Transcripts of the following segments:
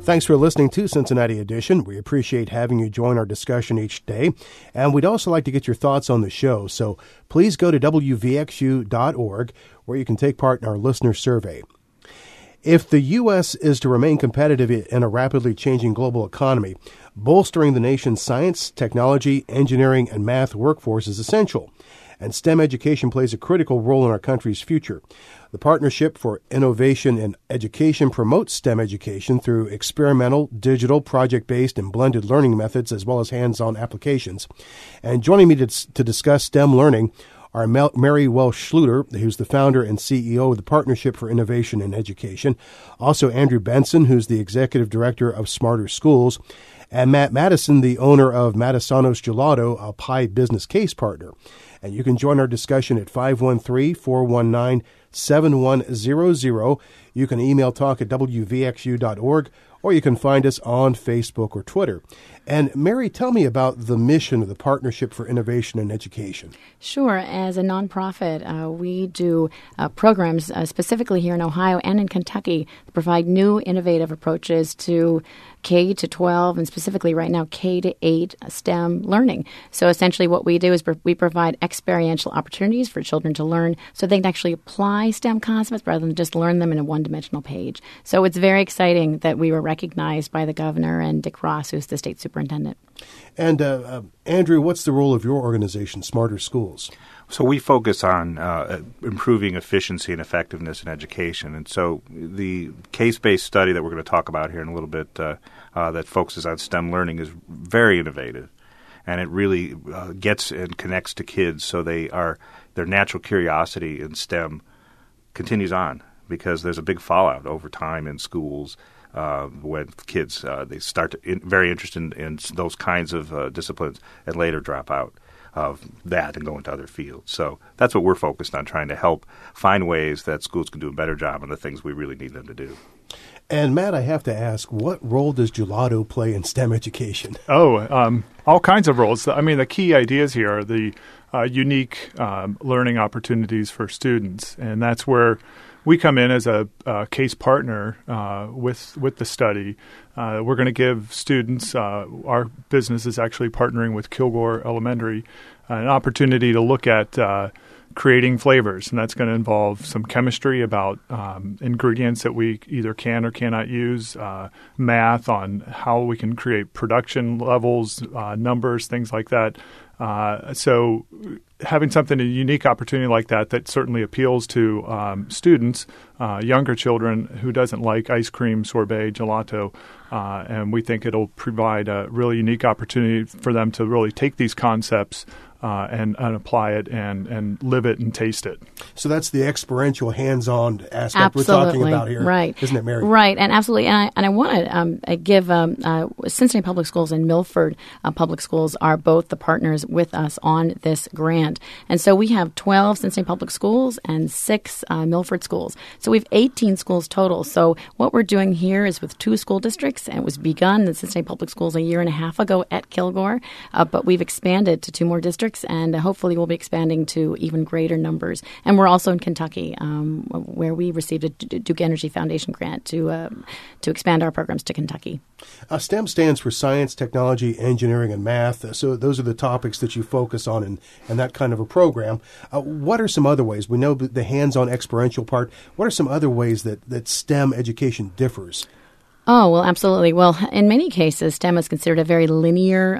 Thanks for listening to Cincinnati Edition. We appreciate having you join our discussion each day. And we'd also like to get your thoughts on the show. So please go to wvxu.org where you can take part in our listener survey. If the U.S. is to remain competitive in a rapidly changing global economy, bolstering the nation's science, technology, engineering, and math workforce is essential. And STEM education plays a critical role in our country's future. The Partnership for Innovation in Education promotes STEM education through experimental, digital, project-based, and blended learning methods, as well as hands-on applications. And joining me to discuss STEM learning are Mary Welsh Schluter, who's the founder and CEO of the Partnership for Innovation in Education. Also, Andrew Benson, who's the executive director of Smarter Schools. And Matt Madison, the owner of Matasanos Gelato, a Pi business case partner. And you can join our discussion at 513-419-7100. You can email talk at wvxu.org, or you can find us on Facebook or Twitter. And Mary, tell me about the mission of the Partnership for Innovation in Education. Sure. As a nonprofit, we do programs specifically here in Ohio and in Kentucky that provide new innovative approaches to K to 12 and specifically right now K to 8 STEM learning. So essentially what we do is we provide experiential opportunities for children to learn so they can actually apply STEM concepts rather than just learn them in a one-dimensional page. So it's very exciting that we were recognized by the governor and Dick Ross, who's the state superintendent. And Andrew, what's the role of your organization, Smarter Schools? So we focus on improving efficiency and effectiveness in education. And so the case-based study that we're going to talk about here in a little bit that focuses on STEM learning is very innovative. And it really gets and connects to kids so their natural curiosity in STEM continues on because there's a big fallout over time in schools when kids they start to very interested in those kinds of disciplines and later drop out of that and go into other fields. So that's what we're focused on, trying to help find ways that schools can do a better job on the things we really need them to do. And Matt, I have to ask, what role does Gelato play in STEM education? All kinds of roles. I mean, the key ideas here are the unique learning opportunities for students, and that's where we come in as a case partner with the study. We're going to give students, our business is actually partnering with Kilgore Elementary, an opportunity to look at creating flavors, and that's going to involve some chemistry about ingredients that we either can or cannot use, math on how we can create production levels, numbers, things like that. So having a unique opportunity like that certainly appeals to students, younger children who doesn't like ice cream, sorbet, gelato, and we think it'll provide a really unique opportunity for them to really take these concepts and apply it and live it and taste it. So that's the experiential, hands-on aspect Absolutely. we're talking about here, right? Isn't it, Mary? Right, and absolutely. And I want to give Cincinnati Public Schools and Milford Public Schools are both the partners with us on this grant. And so we have 12 Cincinnati Public Schools and 6 Milford schools. So we have 18 schools total. So what we're doing here is with 2 school districts, and it was begun in Cincinnati Public Schools a year and a half ago at Kilgore, but we've expanded to 2 more districts, and hopefully we'll be expanding to even greater numbers. And we're also in Kentucky, where we received a Duke Energy Foundation grant to expand our programs to Kentucky. STEM stands for science, technology, engineering, and math. So those are the topics that you focus on in that kind of a program. What are some other ways? We know the hands-on experiential part. What are some other ways that STEM education differs? Oh, well, absolutely. Well, in many cases, STEM is considered a very linear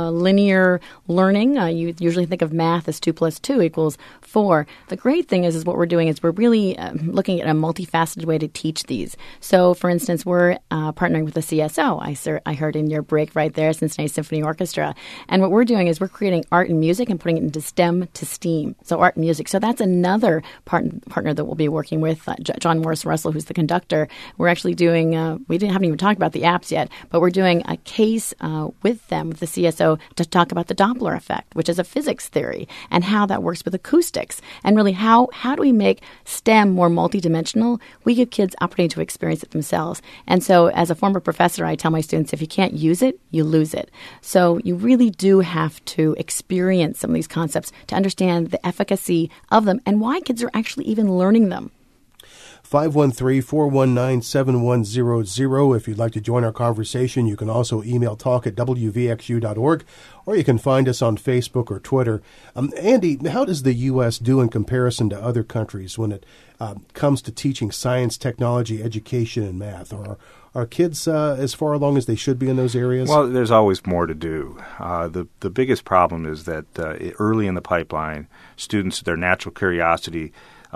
learning. You usually think of math as 2 + 2 = 4. The great thing is what we're doing is we're really looking at a multifaceted way to teach these. So, for instance, we're partnering with the CSO. I heard in your break right there, Cincinnati Symphony Orchestra. And what we're doing is we're creating art and music and putting it into STEM to STEAM. So art and music. So that's another partner that we'll be working with, John Morris Russell, who's the conductor. We're actually doing, haven't even talked about the apps yet, but we're doing a case with them, with the CSO, to talk about the Doppler effect, which is a physics theory, and how that works with acoustics. And really, how do we make STEM more multidimensional? We give kids opportunity to experience it themselves. And so as a former professor, I tell my students, if you can't use it, you lose it. So you really do have to experience some of these concepts to understand the efficacy of them and why kids are actually even learning them. 513-419-7100. If you'd like to join our conversation, you can also email talk@wvxu.org, or you can find us on Facebook or Twitter. Andy, how does the U.S. do in comparison to other countries when it comes to teaching science, technology, education, and math? Or are kids as far along as they should be in those areas? Well, there's always more to do. The biggest problem is that early in the pipeline, students, their natural curiosity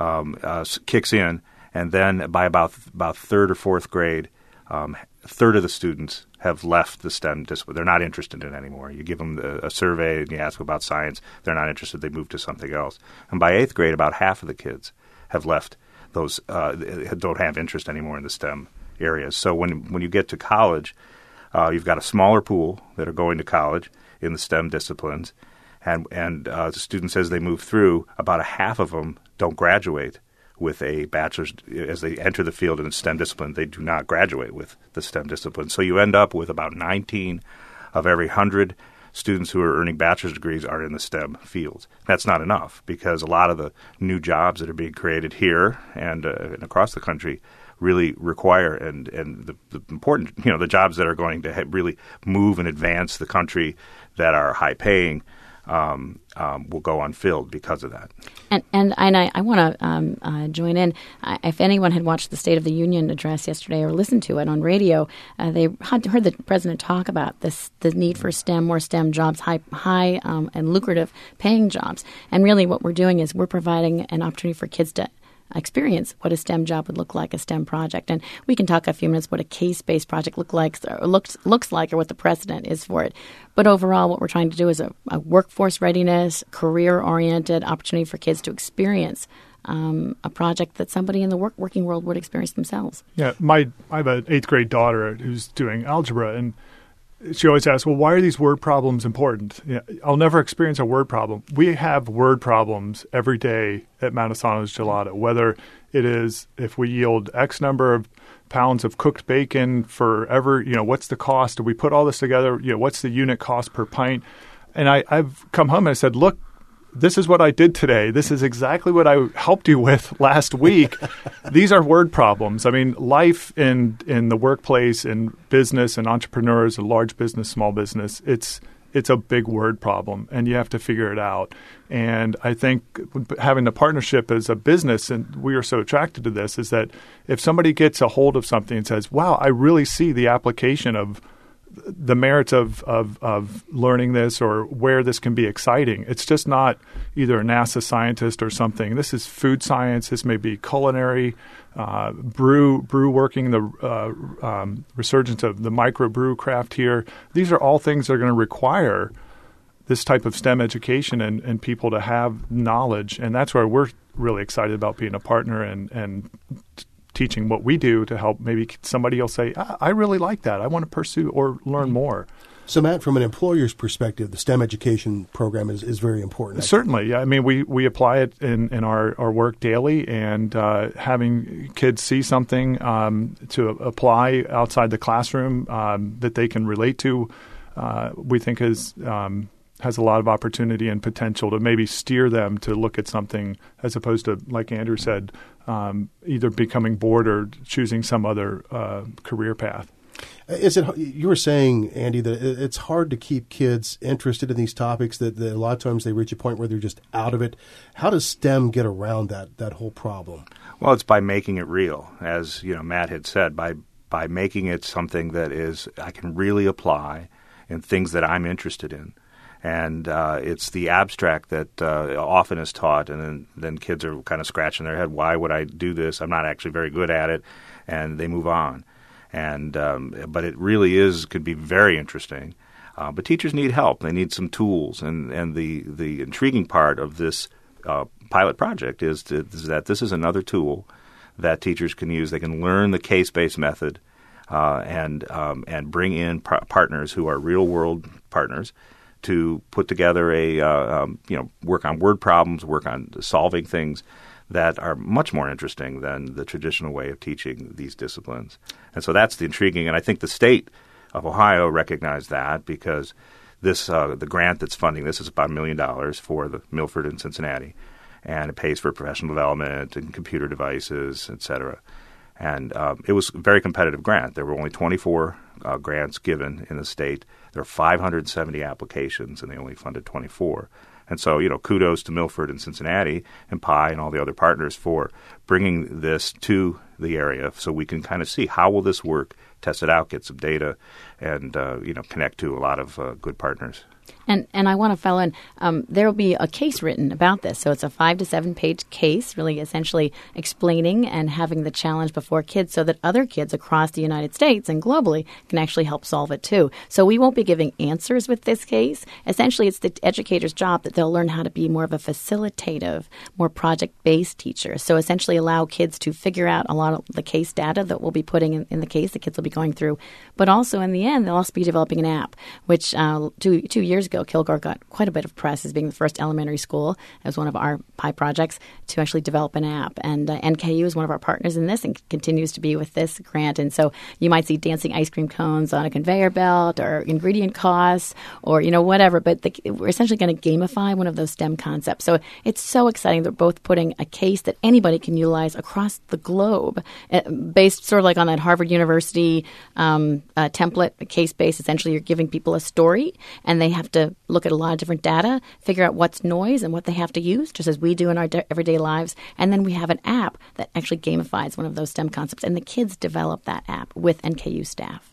kicks in, and then by about third or fourth grade, a third of the students have left the STEM discipline. They're not interested in it anymore. You give them a survey and you ask them about science. They're not interested. They move to something else. And by eighth grade, about half of the kids have left those, don't have interest anymore in the STEM areas. So when you get to college, you've got a smaller pool that are going to college in the STEM disciplines. And the students, as they move through, about a half of them don't graduate with a bachelor's. As they enter the field in a STEM discipline, they do not graduate with the STEM discipline. So you end up with about 19 of every 100 students who are earning bachelor's degrees are in the STEM fields. That's not enough, because a lot of the new jobs that are being created here and across the country really require and the important, the jobs that are going to really move and advance the country that are high paying will go unfilled because of that. And I want to join in. If anyone had watched the State of the Union address yesterday or listened to it on radio, they had heard the president talk about the need for STEM, more STEM jobs, high and lucrative paying jobs. And really what we're doing is we're providing an opportunity for kids to experience what a STEM job would look like, a STEM project. And we can talk a few minutes what a case-based project looks like or what the precedent is for it. But overall, what we're trying to do is a workforce readiness, career-oriented opportunity for kids to experience a project that somebody in the working world would experience themselves. Yeah, I have an 8th grade daughter who's doing algebra, and she always asks, well, why are these word problems important? I'll never experience a word problem. We have word problems every day at Matasano's Gelato, whether it is if we yield X number of pounds of cooked bacon forever, what's the cost? Do we put all this together? What's the unit cost per pint? And I've come home and I said, look, this is what I did today. This is exactly what I helped you with last week. These are word problems. I mean, life in the workplace, in business and entrepreneurs, and large business, small business, it's a big word problem, and you have to figure it out. And I think having the partnership as a business, and we are so attracted to this, is that if somebody gets a hold of something and says, wow, I really see the application of the merits of learning this or where this can be exciting. It's just not either a NASA scientist or something. This is food science. This may be culinary, brew working, the resurgence of the microbrew craft here. These are all things that are going to require this type of STEM education and people to have knowledge. And that's where we're really excited about being a partner and teaching what we do to help maybe somebody will say, I really like that. I want to pursue or learn more. So, Matt, from an employer's perspective, the STEM education program is very important. Certainly. Yeah. I mean, we apply it in our work daily, and having kids see something to apply outside the classroom that they can relate to, we think has a lot of opportunity and potential to maybe steer them to look at something as opposed to, like Andrew said, either becoming bored or choosing some other career path. You were saying, Andy, that it's hard to keep kids interested in these topics, that a lot of times they reach a point where they're just out of it. How does STEM get around that whole problem? Well, it's by making it real, as Matt had said, by making it something that is I can really apply in things that I'm interested in. And it's the abstract that often is taught, and then kids are kind of scratching their head, why would I do this? I'm not actually very good at it, and they move on. And but it really could be very interesting. But teachers need help. They need some tools. And the intriguing part of this pilot project is that this is another tool that teachers can use. They can learn the case-based method and bring in partners who are real-world partners to put together work on word problems, work on solving things that are much more interesting than the traditional way of teaching these disciplines. And so that's the intriguing, and I think the state of Ohio recognized that because the grant that's funding this is about $1 million for the Milford and Cincinnati. and it pays for professional development and computer devices, et cetera. And it was a very competitive grant. There were only 24 grants given in the state. There were 570 applications, and they only funded 24. And so, kudos to Milford and Cincinnati and PI and all the other partners for bringing this to the area so we can kind of see how will this work, test it out, get some data, and, connect to a lot of good partners. And I want to fill in, there will be a case written about this. So it's a 5 to 7 page case, really essentially explaining and having the challenge before kids so that other kids across the United States and globally can actually help solve it too. So we won't be giving answers with this case. Essentially, it's the educator's job that they'll learn how to be more of a facilitative, more project-based teacher. So essentially allow kids to figure out a lot of the case data that we'll be putting in the case the kids will be going through. But also in the end, they'll also be developing an app, which 2 years ago, Kilgore got quite a bit of press as being the first elementary school, as one of our PI projects, to actually develop an app. And NKU is one of our partners in this and continues to be with this grant. And so you might see dancing ice cream cones on a conveyor belt or ingredient costs or, whatever. But we're essentially going to gamify one of those STEM concepts. So it's so exciting that we're both putting a case that anybody can utilize across the globe, based sort of like on that Harvard University template, case-based. Essentially, you're giving people a story, and they have to look at a lot of different data, figure out what's noise and what they have to use, just as we do in our everyday lives. And then we have an app that actually gamifies one of those STEM concepts, and the kids develop that app with NKU staff.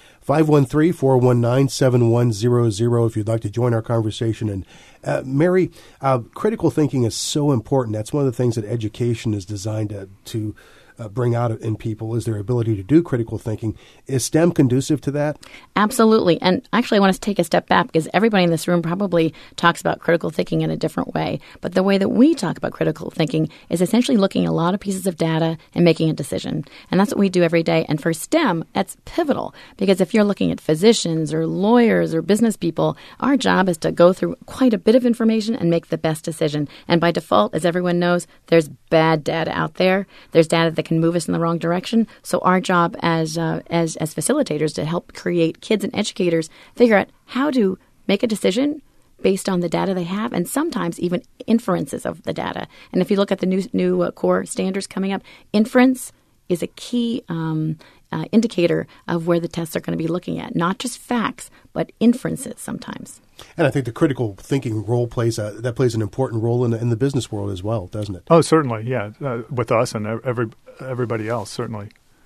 513-419-7100 if you'd like to join our conversation. And Mary, critical thinking is so important. That's one of the things that education is designed to bring out in people, is their ability to do critical thinking. Is STEM conducive to that? Absolutely. And actually, I want to take a step back because everybody in this room probably talks about critical thinking in a different way. But the way that we talk about critical thinking is essentially looking at a lot of pieces of data and making a decision. And that's what we do every day. And for STEM, that's pivotal because if you're looking at physicians or lawyers or business people, our job is to go through quite a bit of information and make the best decision. And by default, as everyone knows, there's bad data out there. There's data that can move us in the wrong direction. So our job as facilitators to help create kids and educators figure out how to make a decision based on the data they have, and sometimes even inferences of the data. And if you look at the new core standards coming up, inference is a key indicator of where the tests are going to be looking at, not just facts, but inferences sometimes. And I think the critical thinking role plays an important role in the business world as well, doesn't it? Oh, certainly, yeah, with us and everybody else, certainly.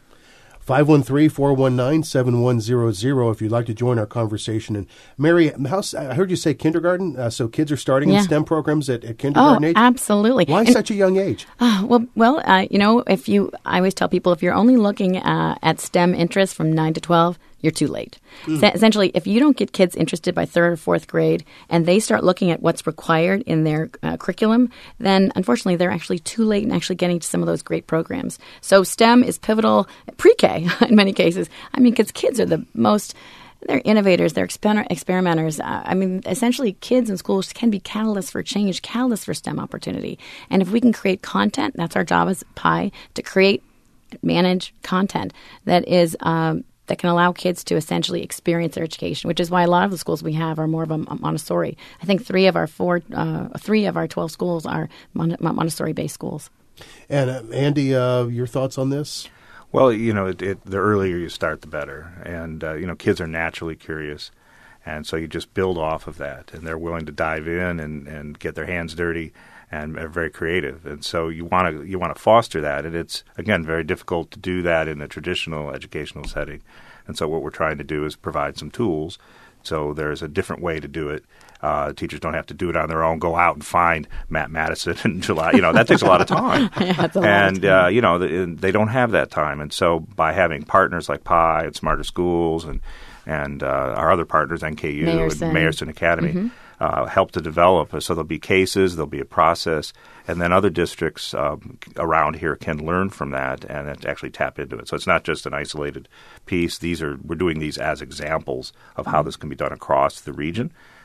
513-419-7100 if you'd like to join our conversation. And Mary, I heard you say kindergarten, so kids are starting in STEM programs at kindergarten age? Oh, absolutely. Why such a young age? I always tell people if you're only looking at STEM interests from 9 to 12, you're too late. So essentially, if you don't get kids interested by 3rd or 4th grade and they start looking at what's required in their curriculum, then unfortunately they're actually too late in actually getting to some of those great programs. So STEM is pivotal pre-K in many cases. I mean, because kids are the most... They're innovators. They're experimenters. Essentially, kids in schools can be catalysts for change, catalysts for STEM opportunity. And if we can create content, that's our job as PI, to create, manage content that is that can allow kids to essentially experience their education, which is why a lot of the schools we have are more of a Montessori. I think 3 of our 12 schools are Montessori-based schools. And Andy, your thoughts on this? Well, the earlier you start, the better. And, kids are naturally curious. And so you just build off of that. And they're willing to dive in and get their hands dirty and are very creative. And so you want to foster that. And it's, again, very difficult to do that in a traditional educational setting. And so what we're trying to do is provide some tools. So there's a different way to do it. Teachers don't have to do it on their own, go out and find Matt Madison in July. That takes a lot of time. They don't have that time. And so by having partners like PI and Smarter Schools and our other partners, NKU and Mayerson Academy, help to develop. So there'll be cases, there'll be a process, and then other districts around here can learn from that and actually tap into it. So it's not just an isolated piece. We're doing these as examples of how this can be done across the region.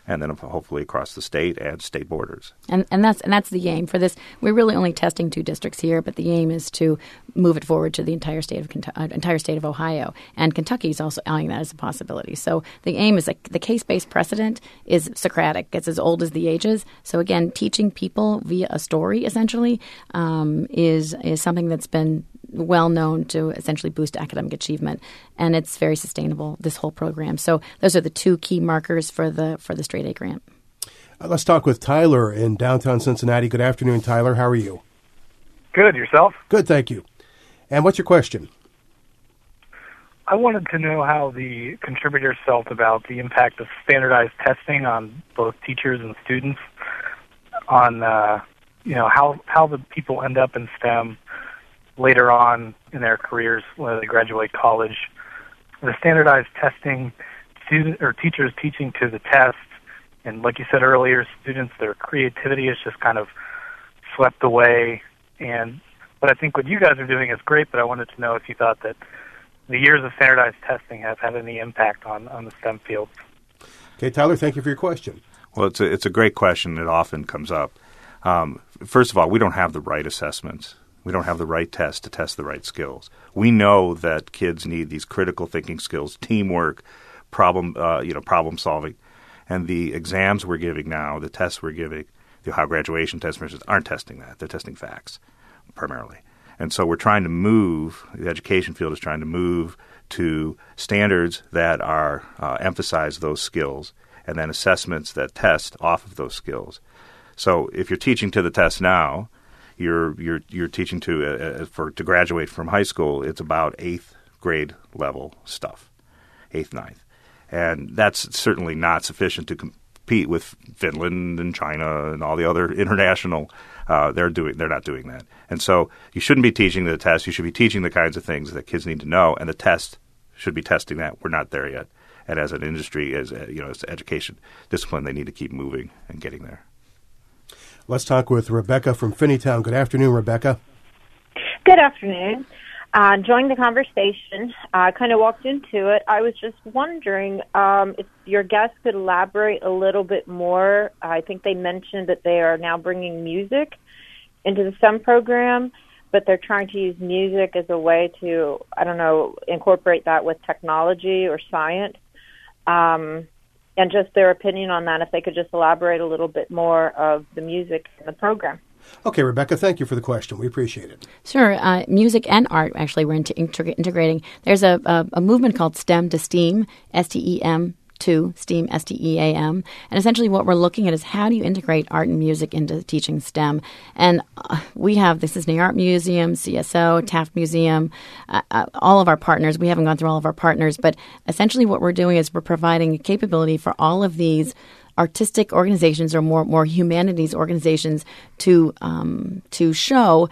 and then hopefully across the state and state borders. And that's the aim for this. We're really only testing 2 districts here, but the aim is to move it forward to the entire state of Ohio, and Kentucky is also eyeing that as a possibility. So the aim is that the case-based precedent is Socratic. It's as old as the ages. So again, teaching people via a story essentially is something that's been well known to essentially boost academic achievement, and it's very sustainable, this whole program. So those are the 2 key markers for the Straight A grant. Let's talk with Tyler in downtown Cincinnati. Good afternoon, Tyler. How are you? Good. Yourself? Good, thank you. And what's your question? I wanted to know how the contributors felt about the impact of standardized testing on both teachers and students, on how the people end up in STEM later on in their careers when they graduate college. The standardized testing, teachers teaching to the test, and like you said earlier, students, their creativity is just kind of swept away. But I think what you guys are doing is great, but I wanted to know if you thought that the years of standardized testing have had any impact on the STEM fields. Okay, Tyler, thank you for your question. Well, it's a great question. It often comes up. First of all, we don't have the right assessments. We don't have the right test to test the right skills. We know that kids need these critical thinking skills, teamwork, problem solving, and the exams we're giving now, the tests we're giving, the Ohio graduation tests, for instance, aren't testing that. They're testing facts primarily. And so we're trying to move, the education field is trying to move to standards that are emphasize those skills, and then assessments that test off of those skills. So if you're teaching to the test now, you're teaching to graduate from high school, it's about 8th grade level stuff, 8th, 9th. And that's certainly not sufficient to compete with Finland and China and all the other international. They're not doing that. And so you shouldn't be teaching the test. You should be teaching the kinds of things that kids need to know, and the test should be testing that. We're not there yet. And as an industry, as education discipline, they need to keep moving and getting there. Let's talk with Rebecca from Finneytown. Good afternoon, Rebecca. Good afternoon. Enjoying the conversation. I kind of walked into it. I was just wondering if your guests could elaborate a little bit more. I think they mentioned that they are now bringing music into the STEM program, but they're trying to use music as a way to, incorporate that with technology or science. And just their opinion on that, if they could just elaborate a little bit more of the music in the program. Okay, Rebecca, thank you for the question. We appreciate it. Sure. Music and art, actually, we're integrating. There's a movement called STEM to STEAM, STEM to STEAM, STEAM. And essentially what we're looking at is how do you integrate art and music into teaching STEM? And we have the Cincinnati Art Museum, CSO, Taft Museum, all of our partners. We haven't gone through all of our partners, but essentially what we're doing is we're providing a capability for all of these artistic organizations or more humanities organizations to show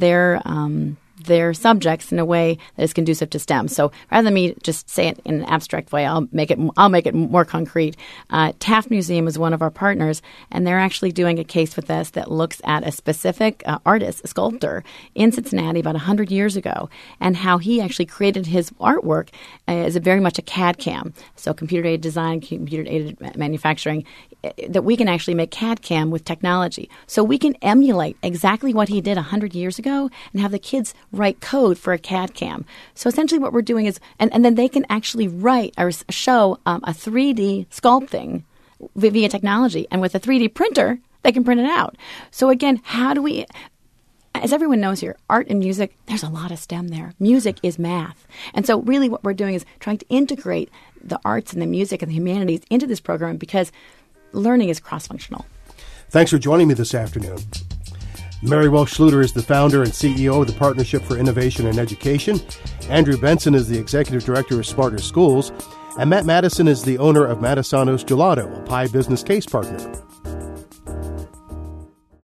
their subjects in a way that is conducive to STEM. So rather than me just say it in an abstract way, I'll make it more concrete. Taft Museum is one of our partners, and they're actually doing a case with us that looks at a specific artist, a sculptor in Cincinnati about 100 years ago, and how he actually created his artwork as very much a CAD/CAM, so computer-aided design, computer-aided manufacturing, that we can actually make CAD/CAM with technology. So we can emulate exactly what he did 100 years ago and have the kids write code for a CAD/CAM. So essentially what we're doing is, and then they can actually write or show a 3D sculpting via technology. And with a 3D printer, they can print it out. So again, how do we, as everyone knows here, art and music, there's a lot of STEM there. Music is math. And so really what we're doing is trying to integrate the arts and the music and the humanities into this program because learning is cross-functional. Thanks for joining me this afternoon. Mary Welsh Schluter is the founder and CEO of the Partnership for Innovation and Education. Andrew Benson is the Executive Director of Smarter Schools. And Matt Madison is the owner of Matasanos Gelato, a Pie Business Case Partner.